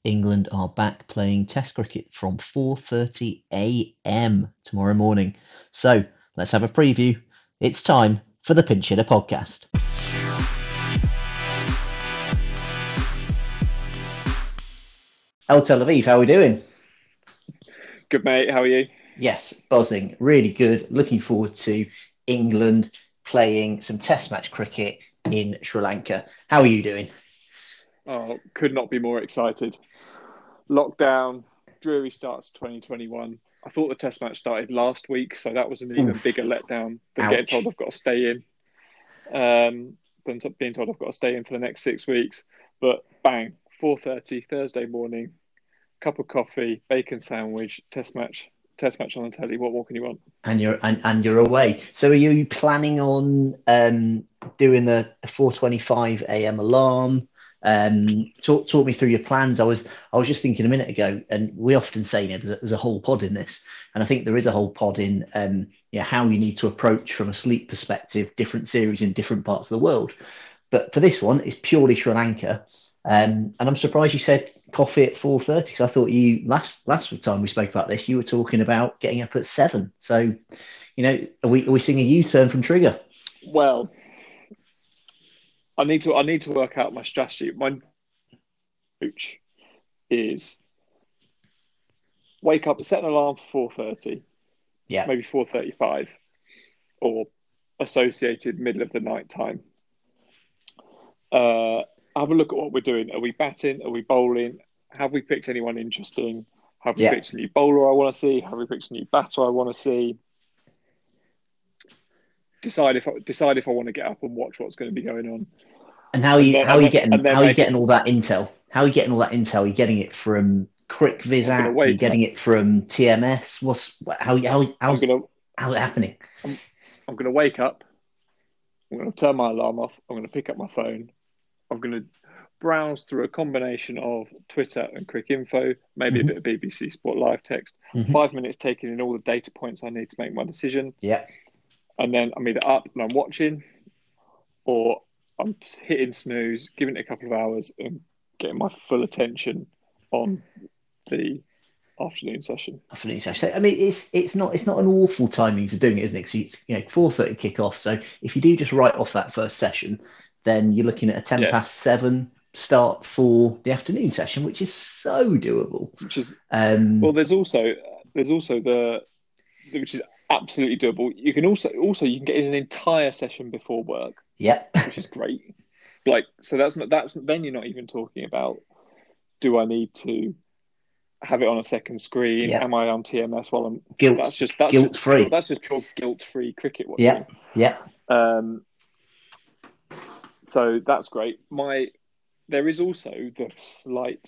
England are back playing Test cricket from 4:30 a.m. tomorrow morning. So let's have a preview. It's time for the Pinch Hitter podcast. El Tel Aviv, how are we doing? Good, mate. How are you? Yes, buzzing. Really good. Looking forward to England playing some Test match cricket in Sri Lanka. How are you doing? Oh, could not be more excited. Lockdown, dreary start to 2021. I thought the test match started last week, so that was an even bigger Oof, letdown than getting ouch. told I've got to stay in. Than being told I've got to stay in for the next 6 weeks. But bang, 4:30 Thursday morning, cup of coffee, bacon sandwich, test match on the telly. What more can you want? And you're away. So are you planning on doing the 4:25 a.m. alarm? Talk me through your plans. I was just thinking a minute ago, and we often say, there's a whole pod in this, and I think there is a whole pod in how you need to approach from a sleep perspective different series in different parts of the world. But for this one, it's purely Sri Lanka. And I'm surprised you said coffee at 4:30 because I thought you last time we spoke about this, you were talking about getting up at 7. So, are we seeing a U-turn from Trigger? Well, I need to work out my strategy. My approach is wake up, set an alarm for 4:30, Yeah, maybe 4:35, or associated middle of the night time. Uh, have a look at what we're doing. Are we batting? Are we bowling? Have we picked anyone interesting? Have we yeah. picked a new bowler I want to see? Have we picked a new batter I want to see? Decide if I want to get up and watch what's going to be going on, And how are and you then how are and you then getting and then how are you make getting us. all that intel? How are you getting all that intel? Are you getting it from CricViz I'm going to app? Are you wake getting up. it from TMS? I'm going to How's it happening? I'm, I'm going to wake up. I'm going to turn my alarm off. I'm going to pick up my phone. I'm going to browse through a combination of Twitter and Quick Info, maybe a Hmm. bit of BBC Sport Live text. Hmm. 5 minutes taking in all the data points I need to make my decision, Yeah. and then I'm either up and I'm watching, or I'm hitting snooze, giving it a couple of hours, and getting my full attention on the afternoon session. Absolutely. So, I mean, it's not an awful timing to doing it, isn't it? Because it's 4:30 kick off. So if you do just write off that first session, then you're looking at a ten Yeah, past seven start for the afternoon session, which is so doable. which is well. Um, There's also the which is absolutely doable. You can also you can get in an entire session before work, yeah, which is great. Like, so that's then you're not even talking about, do I need to have it on a second screen? yeah, Am I on TMS while I'm? guilt That's just guilt pure free. that's just pure guilt free cricket Yeah, watching. yeah. Um, so that's great. My There is also the slight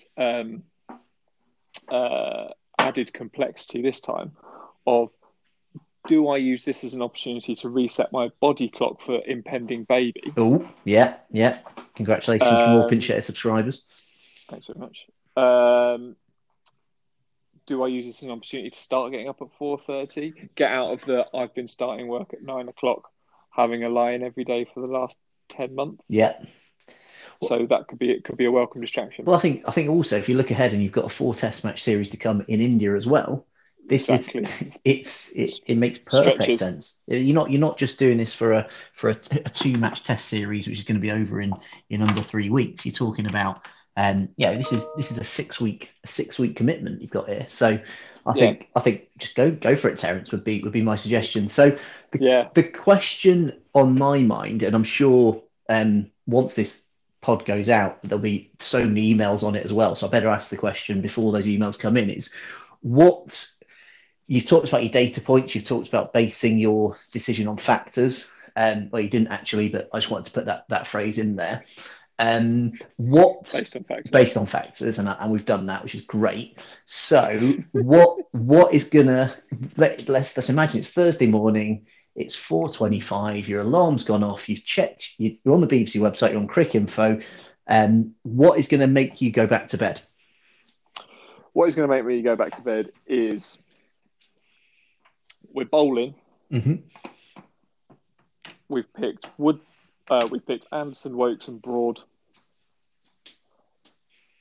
added complexity this time of, do I use this as an opportunity to reset my body clock for impending baby? Oh, yeah, yeah. Congratulations from all Pinch Um, Hitter subscribers. Thanks very much. Um, do I use this as an opportunity to start getting up at 4:30? Get out of the I've been starting work at 9 o'clock, having a lie in every day for the last 10 months. Yeah. Well, So that could be a welcome distraction. I think also if you look ahead and you've got a four Test match series to come in India as well, this is Exactly. it makes perfect Stretches. sense. You're not just doing this for a two match Test series which is going to be over in under 3 weeks. You're talking about this is a 6 week commitment you've got here. So I Yeah. think I think just go for it, Terence, would be my suggestion. So the Yeah. the question on my mind, and I'm sure once this pod goes out, there'll be so many emails on it as well. So I better ask the question before those emails come in: is what you've talked about your data points, you've talked about basing your decision on factors. Well, you didn't actually, but I just wanted to put that phrase in there. What Based on factors. based on factors, and we've done that, which is great. So what is gonna let's imagine it's Thursday morning. It's 4:25. Your alarm's gone off. You've checked. You're on the BBC website. You're on Cricinfo. What is going to make you go back to bed? What is going to make me go back to bed is, we're bowling. Hmm. We've picked Anderson, Wokes, and Broad.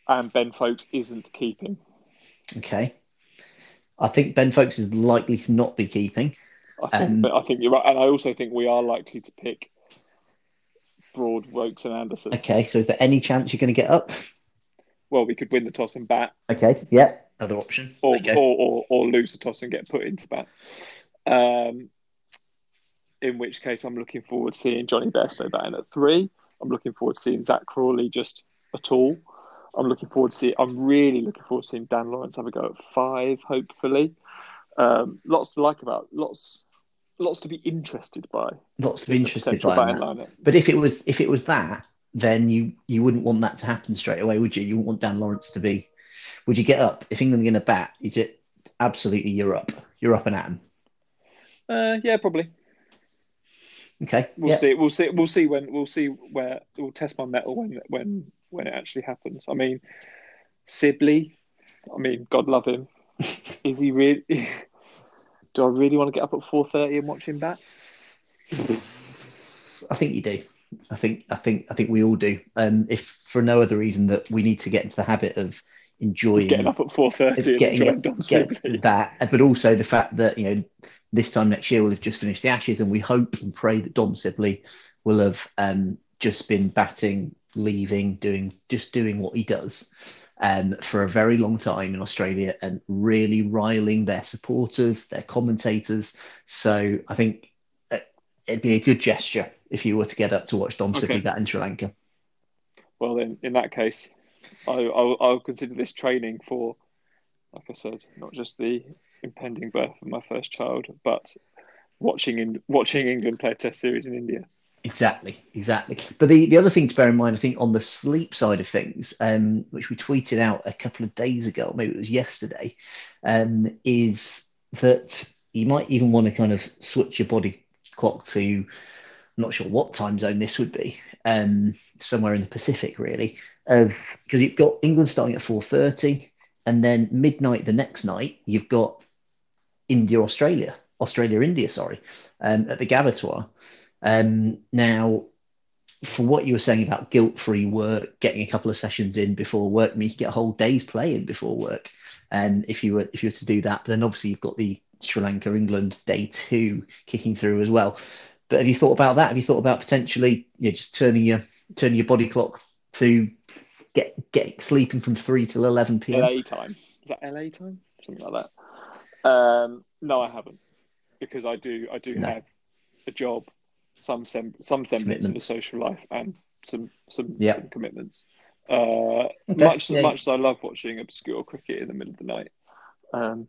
and Ben Folks isn't keeping. Okay. I think Ben Folks is likely to not be keeping. I think you're right, and I also think we are likely to pick Broad, Wokes, and Anderson. Okay, so is there any chance you're going to get up? Well, we could win the toss and bat, Okay, yeah. Other option. or Okay. or lose the toss and get put into bat. In which case, I'm looking forward to seeing Johnny Bairstow batting at 3. I'm looking forward to seeing Zach Crawley just at all. I'm really looking forward to seeing Dan Lawrence have a go at 5. Hopefully, lots to like about, lots to be interested by. Lots to be interested by batting that. lineup. But if it was that, then you wouldn't want that to happen straight away, would you? You wouldn't want Dan Lawrence to be. Would you get up if England are going to bat? Is it absolutely you're up and at 'em? Yeah, probably. Okay, we'll see. We'll see where we'll test my mettle when it actually happens. I mean, Sibley. I mean, God love him. Is he really? Do I really want to get up at 4:30 and watch him bat? I think you do. I think we all do. If for no other reason that we need to get into the habit of enjoying getting up at 4:30 and enjoying Dom Sibley. That, but also the fact that this time next year we'll have just finished the Ashes, and we hope and pray that Dom Sibley will have just been batting, leaving, doing what he does for a very long time in Australia, and really riling their supporters, their commentators. So I think it'd be a good gesture if you were to get up to watch Dom Sibley bat in Sri Lanka. Well, then in that case, I'll consider this training for, like I said, not just the impending birth of my first child, but watching England play a Test series in India. Exactly. But the other thing to bear in mind, I think, on the sleep side of things, which we tweeted out a couple of days ago, maybe it was yesterday, is that you might even want to kind of switch your body clock to, I'm not sure what time zone this would be, somewhere in the Pacific, really, because you've got England starting at 4:30, and then midnight the next night you've got Australia, India, at the Gabatoir. Now, for what you were saying about guilt-free work, getting a couple of sessions in before work, I mean, you could get a whole day's play in before work, if you were to do that. But then obviously you've got the Sri Lanka England day 2 kicking through as well. But have you thought about that? Have you thought about potentially just turning your body clock to get sleeping from 3 till 11 p.m. LA time? Is that LA time? Something like that. No, I haven't, because I do have a job, some semblance of a social life, and some commitments. Much as I love watching obscure cricket in the middle of the night, I'm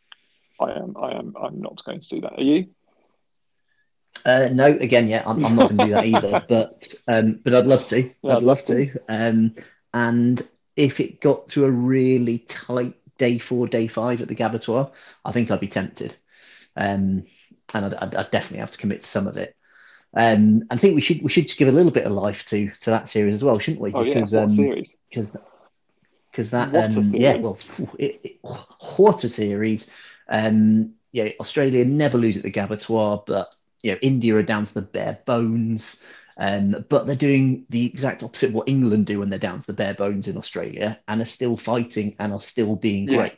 not going to do that. Are you? No, again, I'm not going to do that either. But I'd love to. I'd love to. And if it got to a really tight day 4, day 5 at the Gabatoir, I think I'd be tempted. And I'd definitely have to commit to some of it. I think we should just give a little bit of life to that series as well, shouldn't we? Oh, because, what series? Because that what a series. Australia never lose at the Gabatoir, but India are down to the bare bones. But they're doing the exact opposite of what England do when they're down to the bare bones in Australia, and are still fighting and are still being great.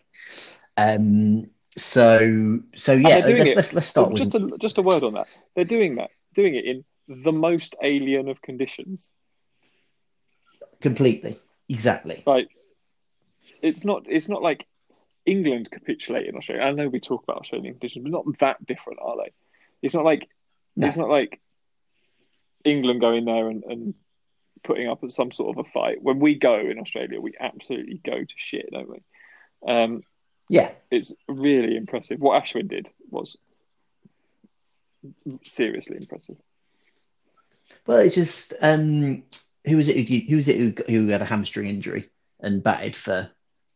So let's start with just a word on that. They're doing it in the most alien of conditions. Completely, exactly. Like it's not like England capitulate in Australia. I know we talk about Australian conditions, but not that different, are they? It's not like England going there and putting up some sort of a fight. When we go in Australia, we absolutely go to shit, don't we? It's really impressive. What Ashwin did was seriously impressive. Well, it's just who was it who had a hamstring injury and batted for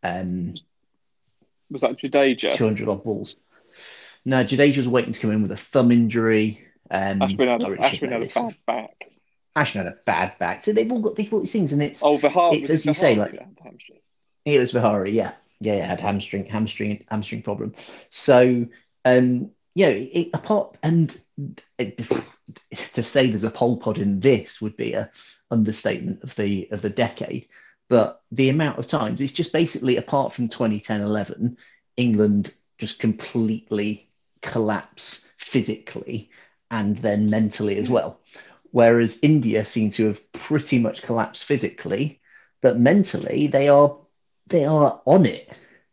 was that Jadeja? 200 odd balls. No, Jadeja was waiting to come in with a thumb injury. Ashwin had a bad back. Ashwin had a bad back. So they've all got these things, and it's Vihari, it's as you say, like hamstring. It was Vihari, had hamstring problem. So apart and to say there's a pole pod in this would be a understatement of the decade. But the amount of times, it's just basically, apart from 2010-11, England just completely collapse physically and then mentally as Yeah, well. Whereas India seem to have pretty much collapsed physically, but mentally they are on it,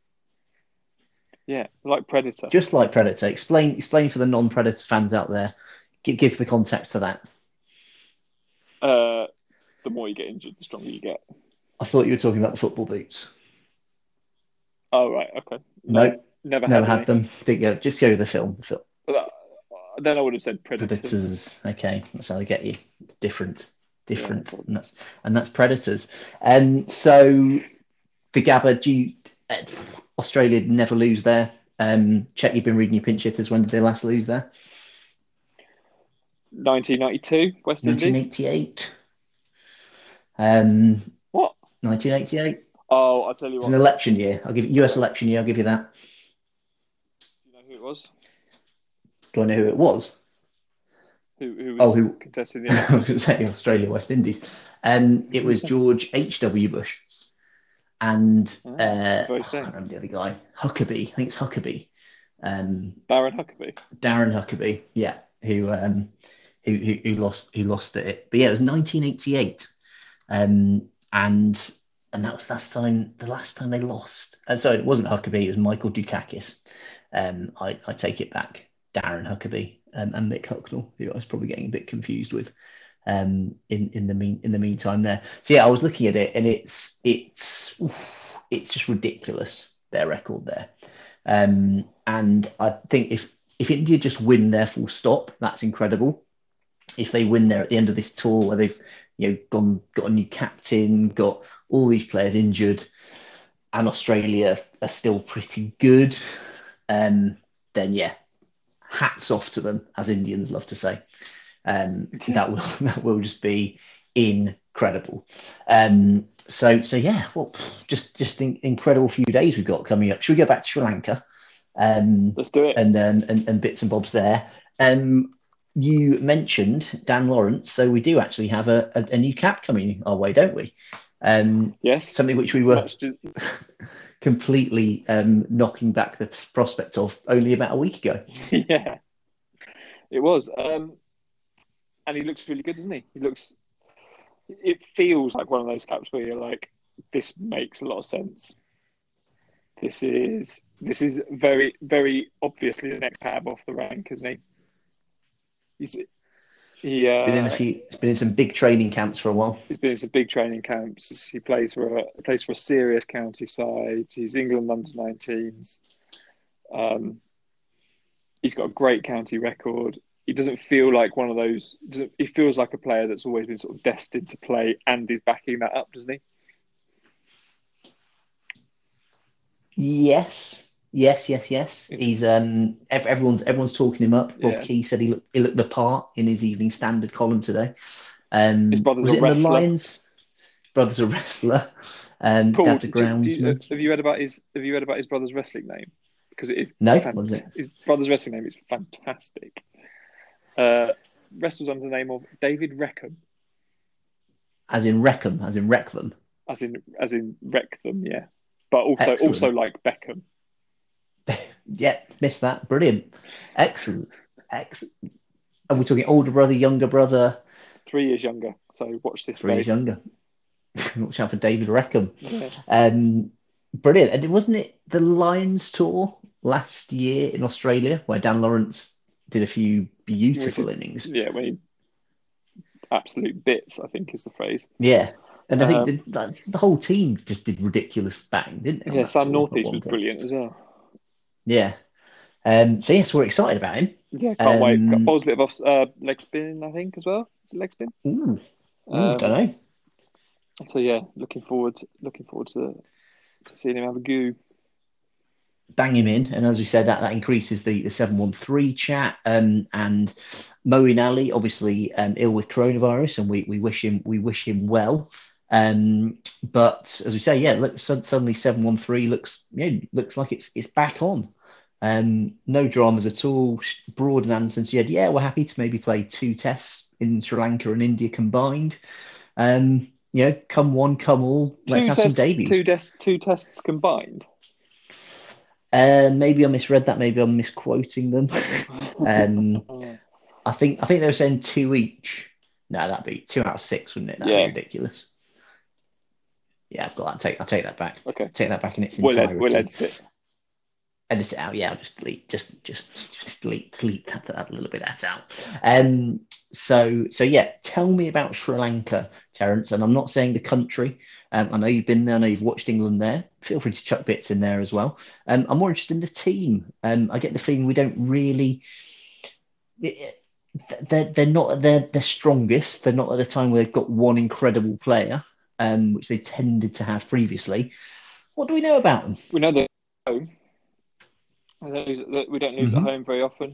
yeah, like Predator. just like Predator. Explain for the non-Predator fans out there. Give the context to that. Uh, the more you get injured, the stronger you get. I thought you were talking about the football boots. Oh right, okay. No, No, never never had had any. them. Didn't go. Just go with the film. The film. But then I would have said Predators. Predators. Okay, that's how I get you. It's different, Yeah, different, so, and that's Predators. So the Gabba, Australia never lose there. Check you've been reading your pinch hitters. When did they last lose there? 1992, West Indies. 1988. Um, What? 1988. It Oh, I'll tell you was an what. election year. I'll give you US Yeah, election year. I'll give you that. you know who it was? Do I know who it was? Who Oh, was who? contesting the I was election? going to say Australia, West Indies. It was George H.W. Bush and Ah, very I can't thing. remember the other guy, Huckabee. I think it's Huckabee. Um, Darren Huckabee. Darren Huckabee, yeah, who lost at it. But yeah, it was 1988, and that was the last time they lost. And so it wasn't Huckabee, it was Michael Dukakis. I take it back, Darren Huckabee, and Mick Hucknall, who I was probably getting a bit confused with. In the meantime there. So yeah, I was looking at it, and it's just ridiculous, their record there. And I think if India just win their full stop, that's incredible. If they win there at the end of this tour, where they've got a new captain, got all these players injured, and Australia are still pretty good, then yeah, hats off to them, as Indians love to say. Yeah, That will that will just be incredible. So yeah, well, just think incredible few days we've got coming up. Should we go back to Sri Lanka? um, let's do it. and bits and bobs there. You mentioned Dan Lawrence, so we do actually have a new cap coming our way, don't we? Yes, Something which we were much. To, completely knocking back the prospect of only about a week ago. yeah, it was. And he looks really good, doesn't he? He looks. It feels like one of those caps where you're like, this makes a lot of sense. This is very very obviously the next cab off the rank, isn't he? He's he It's been in some big training camps for a while. he's been in some big training camps. He plays for a serious county side. He's England under 19s. Um, he's got a great county record. He doesn't feel like one of those. He feels like a player that's always been sort of destined to play, and he's backing that up, doesn't he? Yes, yes. He's everyone's talking him up. Rob Yeah. Key said he looked the part in his Evening Standard column today. His brother's Was a it in the wrestler. Lions? Brother's a wrestler. Paul, Dad's a groundsman. have you read about his brother's wrestling name? Because it is No, what was it? his brother's wrestling name is fantastic. Wrestles under the name of David Reckham, As in Wreckham, as in wreck them. as in Wrexham, yeah. But also Excellent. like Beckham. Yeah, missed that. Brilliant. Excellent. Excellent. Are we talking older brother, younger brother? 3 years younger. So watch this 3 years space. younger. Watch out for David Wreckham. Yeah. Brilliant. And wasn't it the Lions tour last year in Australia where Dan Lawrence did a few We beautiful did, innings? yeah, when he absolute bits, I think is the phrase. Yeah. And I think Um, the whole team just did ridiculous bang, didn't they, on yeah, that Sam tour at Northeast one was point? brilliant as well. Yeah. So yes, we're excited about him. Yeah, can't wait. Got Um, Bowles a bit of leg spin, I think, as well. Is it leg spin? ooh, don't Um, know. so yeah, looking forward to seeing him have a go. Bang him in, and as we said, that increases the 713 chat. And Moeen Ali, obviously ill with coronavirus, and we wish him well. But as we say, yeah, look, suddenly 713 looks like it's back on. No dramas at all. Broad and Anderson said, yeah, we're happy to maybe play two tests in Sri Lanka and India combined. come one, come all. Let's have some debuts. Two tests combined. Maybe I misread that. Maybe I'm misquoting them. I think they were saying two each. No, that'd be 2 out of 6, wouldn't it? That'd be ridiculous. Yeah, I'll take that back. Okay, take that back in its entirety. We'll edit it. Edit it out. Yeah, I'll just delete that a little bit out. So yeah, tell me about Sri Lanka, Terence. And I'm not saying the country. I know you've been there. I know you've watched England there. Feel free to chuck bits in there as well. I'm more interested in the team. I get the feeling we don't really. They're not at their strongest. They're not at a time where they've got one incredible player, which they tended to have previously. What do we know about them? We know they're at home. We don't lose at home very often.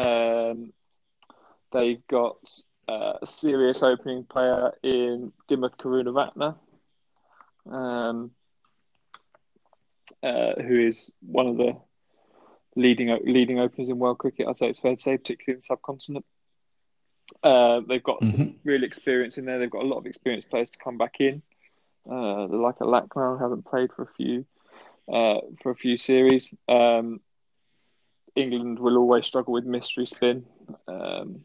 They've got a serious opening player in Dimuth Karunaratne, who is one of the leading openers in world cricket. I'd say it's fair to say, particularly in the subcontinent. They've got some real experience in there. They've got a lot of experienced players to come back in. They're like a Lakmal, haven't played for a few series. England will always struggle with mystery spin. And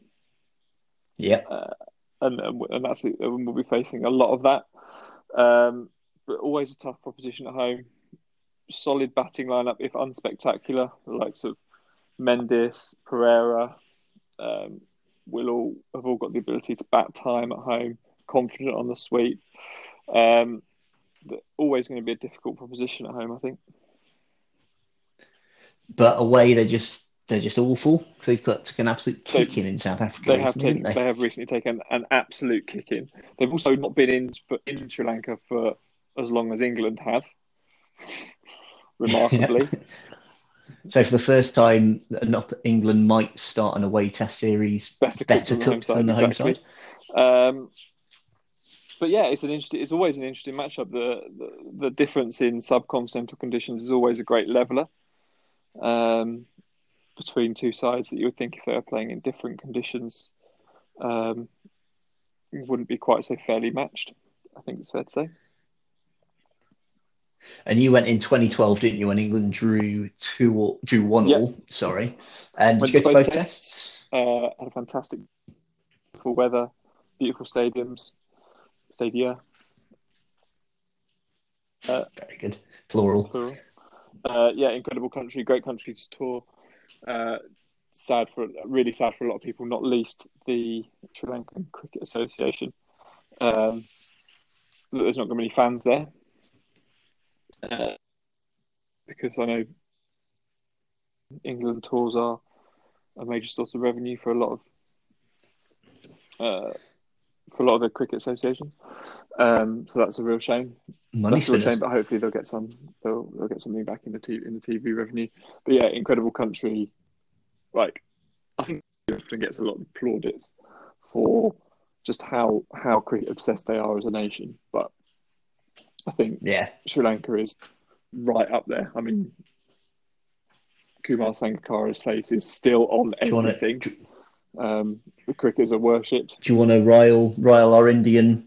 that's it. We'll be facing a lot of that. But always a tough proposition at home. Solid batting lineup, if unspectacular. The likes of Mendes, Pereira, will all got the ability to bat time at home. Confident on the sweep. Always going to be a difficult proposition at home, I think. But away, they're just awful. So they've got an absolute kicking in South Africa. They have recently taken an absolute kicking. They've also not been in Sri Lanka for as long as England have, remarkably. So for the first time, England might start an away test series better cooked than the home side. But yeah, it's always an interesting matchup. The difference in subcontinental conditions is always a great leveller. Between two sides that you would think if they were playing in different conditions, wouldn't be quite so fairly matched. I think it's fair to say. And you went in 2012, didn't you? When England drew 1-1. Sorry, and did you go to both tests? Had a fantastic, beautiful weather, beautiful stadia. Very good. Plural. Incredible country, great country to tour. Really sad for a lot of people, not least the Sri Lankan Cricket Association. There's not got many fans there, because I know England tours are a major source of revenue for a lot of the cricket associations. So that's a real shame. That's a real shame, but hopefully they'll get something back in the TV revenue. But yeah, incredible country. Like, I think often gets a lot of plaudits for just how cricket obsessed they are as a nation. But I think Sri Lanka is right up there. I mean, Kumar Sangakkara's face is still on everything. The cricketers are worshipped. Do you want to rile our Indian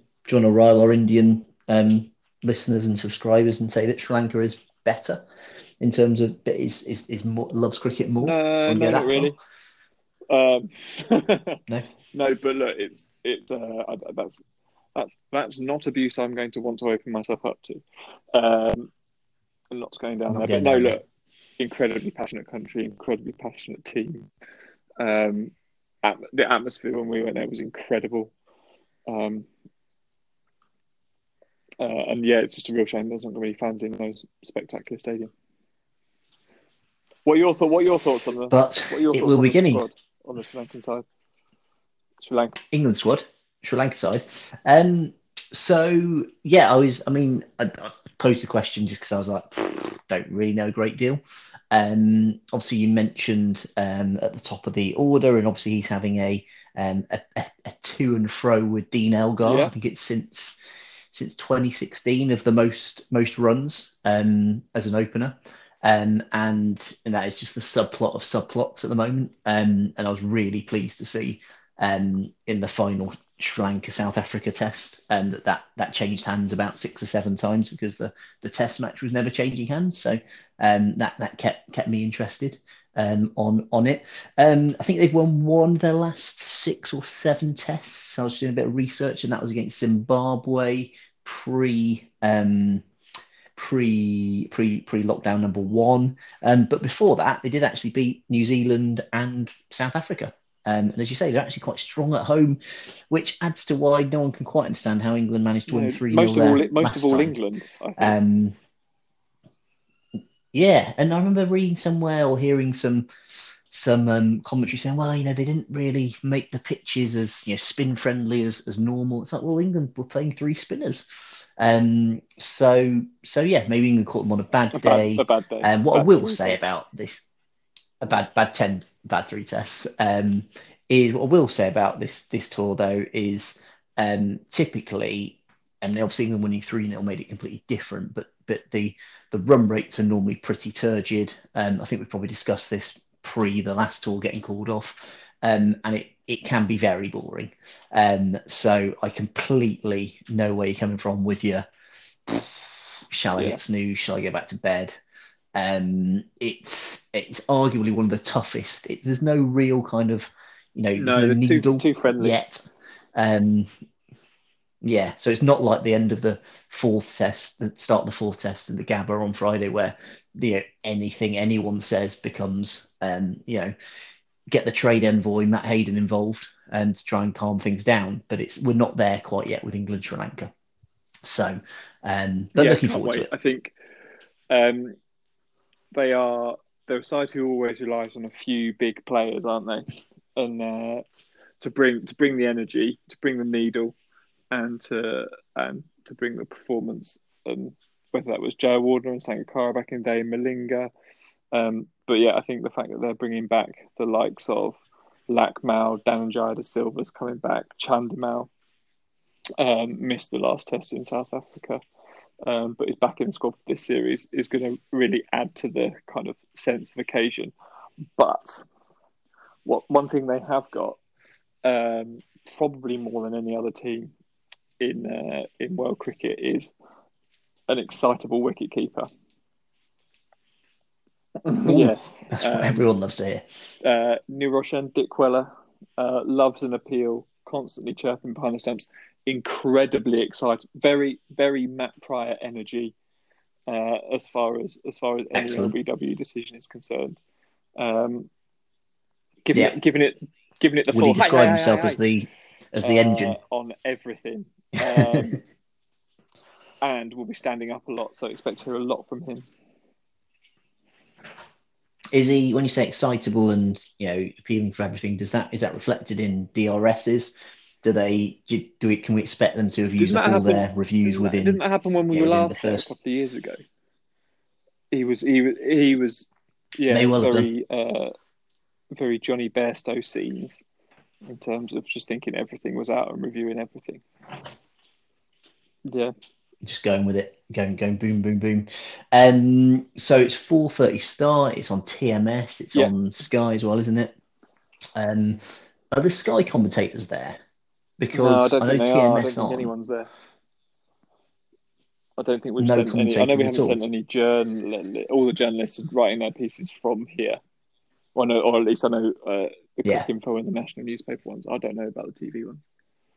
listeners and subscribers and say that Sri Lanka is better in terms of is more, loves cricket more? No, not really. No, but look, it's that's not abuse I'm going to want to open myself up to. I'm not going down there. But no, look, incredibly passionate country, incredibly passionate team. The atmosphere when we went there was incredible. And yeah, it's just a real shame there's not going to be fans in those spectacular stadiums. What are your thoughts on the? But it will be beginning on the Sri Lankan side. England squad, Sri Lanka side. So yeah, I posed the question just because I was like, don't really know a great deal. Obviously, you mentioned at the top of the order, and obviously he's having a to and fro with Dean Elgar. Yeah. I think it's since 2016 of the most runs as an opener. And that is just the subplot of subplots at the moment. And I was really pleased to see in the final Sri Lanka South Africa test, and that changed hands about 6 or 7 times because the test match was never changing hands. So that kept me interested on it. I think they've won one of their last 6 or 7 tests. I was doing a bit of research, and that was against Zimbabwe pre lockdown number one. But before that, they did actually beat New Zealand and South Africa. And as you say, they're actually quite strong at home, which adds to why no one can quite understand how England managed to win No, 3-0 there most of last all, time. England, I think. Yeah, and I remember reading somewhere or hearing some commentary saying, well, they didn't really make the pitches as spin friendly as normal. It's like, well, England were playing 3 spinners. So yeah, maybe England caught them on a bad day. A bad day. What I Bad will three say tests. about this, a bad 3 tests, is what I will say about this tour though is typically, and obviously England winning 3-0 made it completely different, but the run rates are normally pretty turgid. I think we probably discussed this pre the last tour getting called off, and it can be very boring. So I completely know where you're coming from with your, shall I get snooze? Shall I go back to bed? It's arguably one of the toughest. There's no real kind of, there's no needle too friendly yet. Yeah, so it's not like the end of the 4th test, the start of the 4th test in the Gabba on Friday, where anything anyone says becomes, get the trade envoy Matt Hayden involved and try and calm things down. But we're not there quite yet with England Sri Lanka. So, but looking forward to it. I think they're a side who always relies on a few big players, aren't they? And to bring the energy, to bring the needle, and to bring the performance, and whether that was Joe Warner and Sangakkara back in the day, Malinga. But yeah, I think the fact that they're bringing back the likes of Lakmal, Dhananjaya De Silva's coming back, Chandimal missed the last test in South Africa, but is back in the squad for this series, is going to really add to the kind of sense of occasion. But one thing they have got, probably more than any other team in world cricket, is an excitable wicketkeeper. Yeah, that's what everyone loves to hear. Niroshan Dickwella loves an appeal, constantly chirping behind the stumps, incredibly excited, very very Matt Pryor energy as far as any Excellent. LBW decision is concerned. Giving it the Would he describe himself as the engine on everything, and will be standing up a lot, so expect to hear a lot from him. Is he, when you say excitable and appealing for everything, is that reflected in DRSs? Can we expect them to have used up all their reviews within? Didn't that happen when we were last there a couple of years ago? He was very Johnny Bairstow scenes in terms of just thinking everything was out and reviewing everything. Yeah. Just going with it, going boom, boom, boom. So it's 4:30 start. It's on TMS. It's on Sky as well, isn't it? Are the Sky commentators there? Because no, I don't think they TMS are. I don't think anyone's there. I don't think we've sent any. I know we haven't sent any all the journalists are writing their pieces from here. Well, no, or at least I know the Quick Info and the national newspaper ones. I don't know about the TV ones.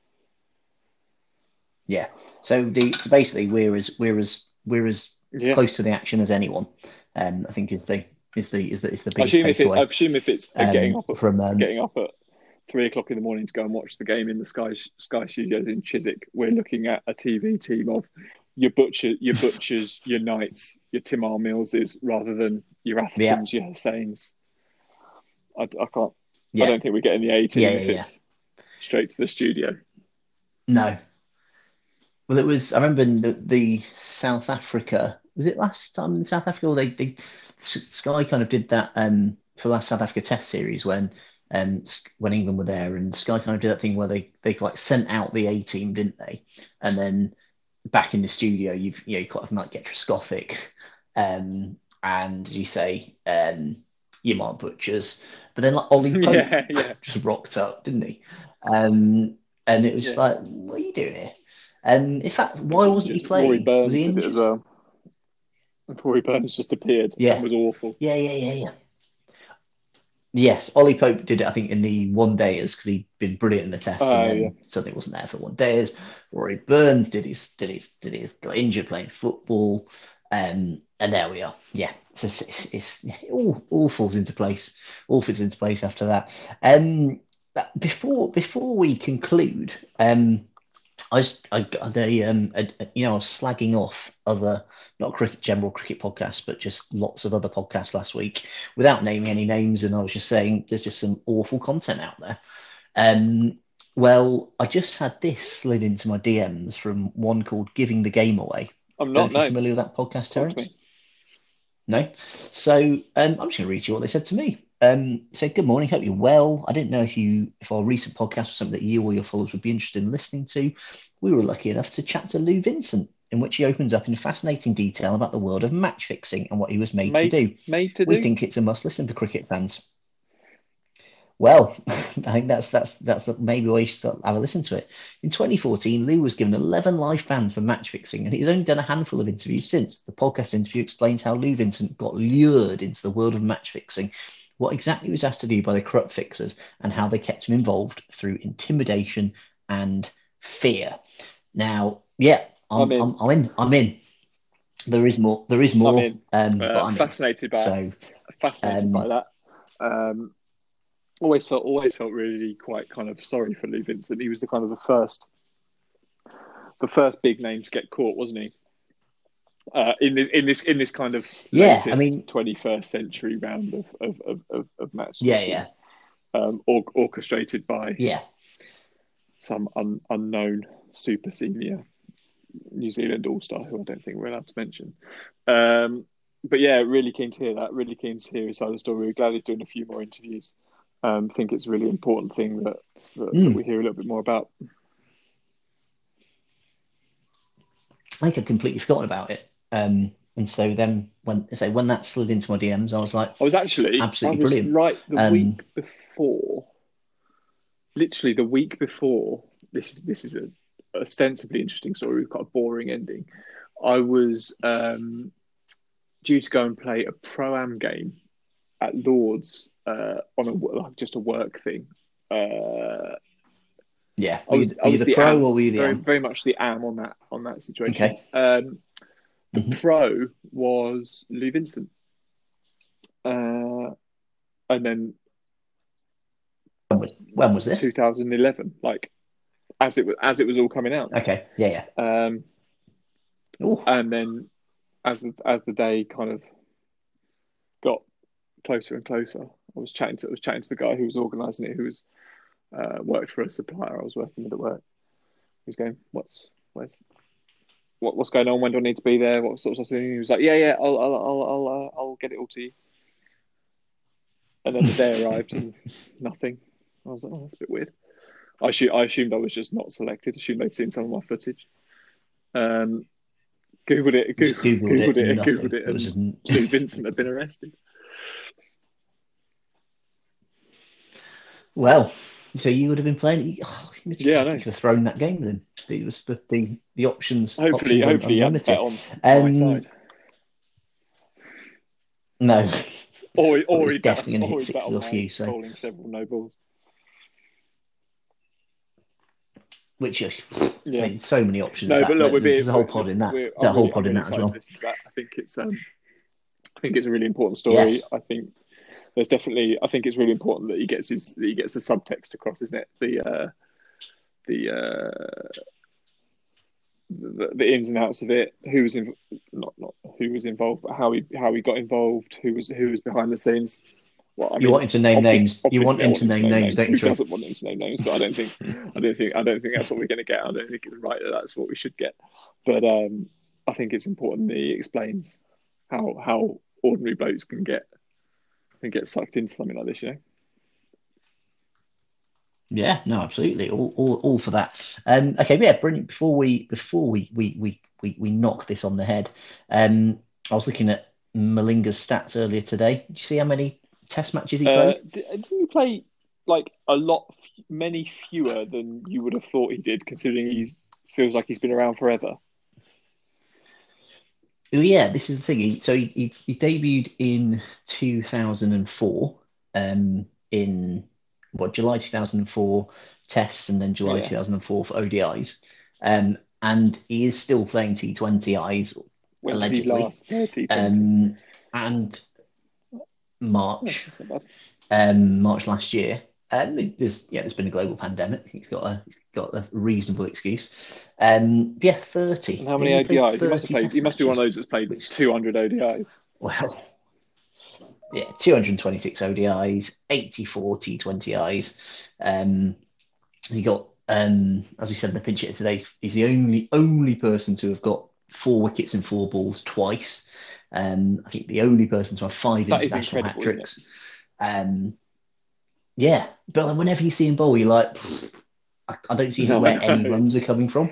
Yeah. So basically, we're as close to the action as anyone. I think is the biggest takeaway. I assume if it's getting up at 3:00 in the morning to go and watch the game in the Sky Studios in Chiswick, we're looking at a TV team of your Butchers, your Knights, your Tim Millses, rather than your Athertons, your Hussains. I can't. Yeah. I don't think we're getting the A team if it's straight to the studio. No. Well, it was. I remember in the South Africa. Was it last time in South Africa? Or they Sky kind of did that for the last South Africa Test series when England were there, and Sky kind of did that thing where they like sent out the A team, didn't they? And then back in the studio, you kind of might get Trescothic, and as you say, your Mark Butchers, but then like Ollie Pope just rocked up, didn't he? And it was just Yeah. like, what are you doing here? In fact, I why think wasn't he Rory playing? Was Burns he did it as injured? well. And Rory Burns just appeared and Yeah, was awful. yeah. Yes, Ollie Pope did it, I think, in the one dayers because he'd been brilliant in the tests and Yeah. then suddenly wasn't there for one dayers. Rory Burns did his got injured playing football. And there we are. Yeah. So it all falls into place. All fits into place after that. Before we conclude, I was slagging off other, not general cricket podcasts, but just lots of other podcasts last week without naming any names. And I was just saying there's just some awful content out there. Um, well, I just had this slid into my DMs from one called Giving the Game Away. I'm Don't know not, if you're no. familiar with that podcast, Talk to Terence. me. No. So I'm just going to read you what they said to me. Said, good morning, hope you're well. I didn't know if our recent podcast was something that you or your followers would be interested in listening to. We were lucky enough to chat to Lou Vincent, in which he opens up in fascinating detail about the world of match fixing and what he was made to do. Made to We do. think it's a must listen for cricket fans. Well, I think that's maybe why you should have a listen to it. In 2014, Lou was given 11 live bans for match fixing, and he's only done a handful of interviews since. The podcast interview explains how Lou Vincent got lured into the world of match fixing, what exactly he was asked to do by the corrupt fixers, and how they kept him involved through intimidation and fear. Now, yeah, I'm in. I'm in. I'm in. There is more. I'm in. But I'm in. Fascinated by So, fascinated by that. Always felt really quite kind of sorry for Lou Vincent. He was the kind of the first big name to get caught, wasn't he? In this kind of yeah, latest I mean, 21st century round of match yeah, orchestrated by yeah. some unknown super senior New Zealand all-star who I don't think we're allowed to mention. But yeah, really keen to hear that. Really keen to hear his side of the story. Glad he's doing a few more interviews. Think it's a really important thing that we hear a little bit more about. I think I'd completely forgotten about it. And so then when that slid into my DMs, I was like, absolutely brilliant. Right the week before, literally the week before. This is a ostensibly interesting story. We've got a boring ending. I was due to go and play a pro-am game at Lords on just a work thing. Yeah, I was the pro am, or were you the very, am? very much the am on that situation. Okay. The pro was Lou Vincent, and then when was this? 2011, like as it was all coming out. Okay. Yeah. And then as the day kind of got closer and closer, I was chatting to the guy who was organising it, who was worked for a supplier I was working with at work. He was going, what's going on? When do I need to be there? What sort of thing? He was like, yeah, I'll get it all to you. And then the day arrived and nothing. I was like, oh, that's a bit weird. I assumed I was just not selected. I assumed they'd seen some of my footage. Googled it, and Lou Vincent had been arrested. Well, so you would have been playing. Oh, yeah, I know. You could have thrown that game then. It was the options. Hopefully, you had bet on my side. No. Or he's definitely going to hit 60 off you. So bowling several no balls. Which is, I mean, so many options. No, but look, there's a whole pod in that. There's a whole pod in that as well. I think it's a really important story. Yes. I think it's really important that he gets the subtext across, isn't it? The ins and outs of it. Who was not who was involved, but how he got involved. Who was behind the scenes. Well, I mean, want him to name names. You want him to name names, don't you? Who doesn't want him to name names? But I don't think that's what we're going to get. I don't think it's right that that's what we should get. But I think it's important that he explains how ordinary blokes can get sucked into something like this. You know. Yeah. No. Absolutely. All for that. Okay. Yeah. Brilliant. Before we knock this on the head, I was looking at Malinga's stats earlier today. Did you see how many Test matches he played? Didn't he play like many fewer than you would have thought he did, considering feels like he's been around forever. Well, yeah, this is the thing. He debuted in 2004, in July 2004 tests and then July Yeah. 2004 for ODIs. And he is still playing T20Is, When did he allegedly. last play T20? And Oh, March, that's not bad. March last year. There's been a global pandemic. He's got a reasonable excuse. 30. And how many He played ODIs? 30 He must be one of those matches, that's played which, 200 ODIs. well, yeah, 226 ODIs, 84 T20Is. He got, as we said in the pinch hitter today, he's the only person to have got 4 wickets and 4 balls twice. I think the only person to have 5 That is international hat incredible, tricks. Yeah, but whenever you see him bowl, you're like, I don't see where any runs are coming from.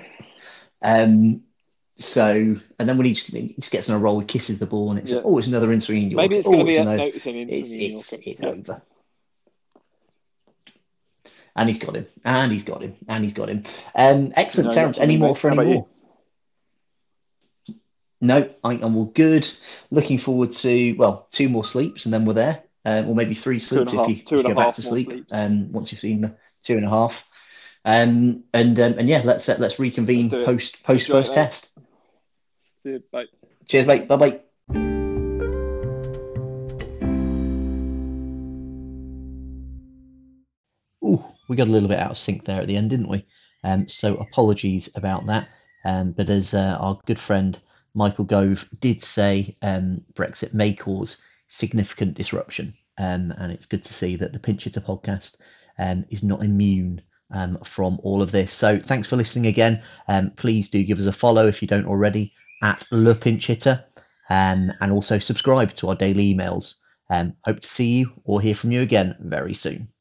So, and then when he just gets on a roll, he kisses the ball, and it's it's another in-swing in York. Maybe it's going to be noticing in-swing in York. It's over. And he's got him, and he's got him, and he's got him. Excellent, Terence. Any more for any more? No, I think I'm all good. Looking forward to 2 more sleeps, and then we're there. Or maybe 3 sleeps if you go back to sleep. Once you've seen the 2.5. And yeah, let's reconvene post first test. See you, bye. Cheers, mate. Bye bye. Ooh, we got a little bit out of sync there at the end, didn't we? So apologies about that. But as our good friend Michael Gove did say, Brexit may cause significant disruption. And it's good to see that the Pinch Hitter podcast is not immune from all of this. So thanks for listening again. Please do give us a follow if you don't already at Le Pinch Hitter, and also subscribe to our daily emails. Hope to see you or hear from you again very soon.